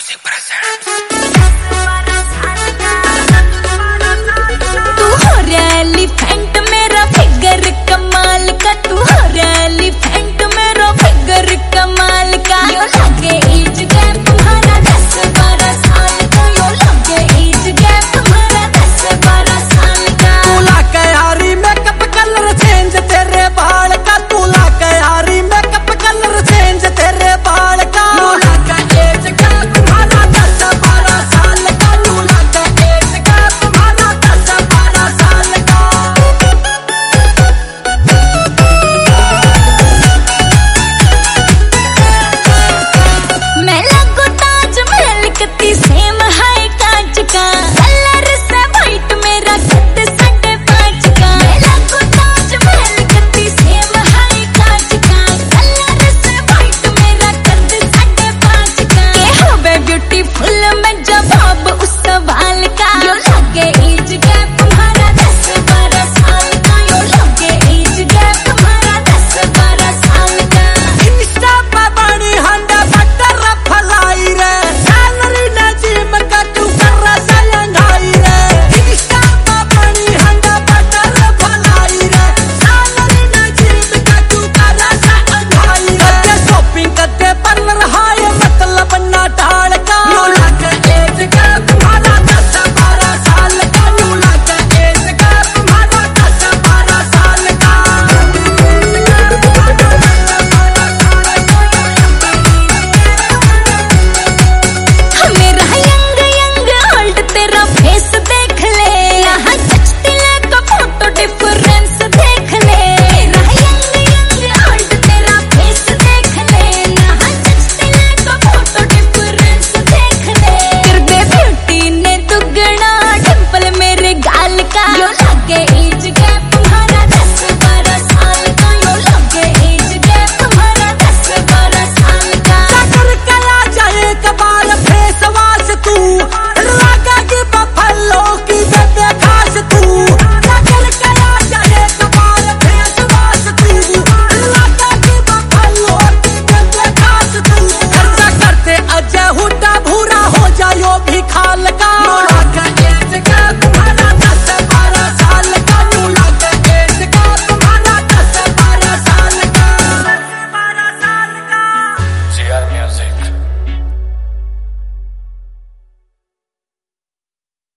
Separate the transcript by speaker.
Speaker 1: Music presents.
Speaker 2: तू हो elephant मेरा फिगर कमाल का, तू हो एलिफेंट मेरा फिगर कमाल का। यो लगे एज गैप तुम्हारा 10-12 साल का, यो लगे एज गैप तुम्हारा 10-12 साल का।
Speaker 3: तू लाके यारी मेकअप कलर चेंज तेरे बाल का, तू लाके यारी मेकअप कलर चेंज तेरे बाल का। तू लाके एज गैप तुम्हारा 10-12 साल का, तू लाके एज गैप तुम्हारा 10-12 साल का।
Speaker 2: मैं लगू ताजमहल कती सेम है कांच का, कलर से वाइट मेरा कद 5.5 का। मैं लगू ताजमहल कती सेम है कांच का, कलर से वाइट मेरा कद 5.5 का। के हो बे ब्यूटीफुल मैं जवाब उस सवाल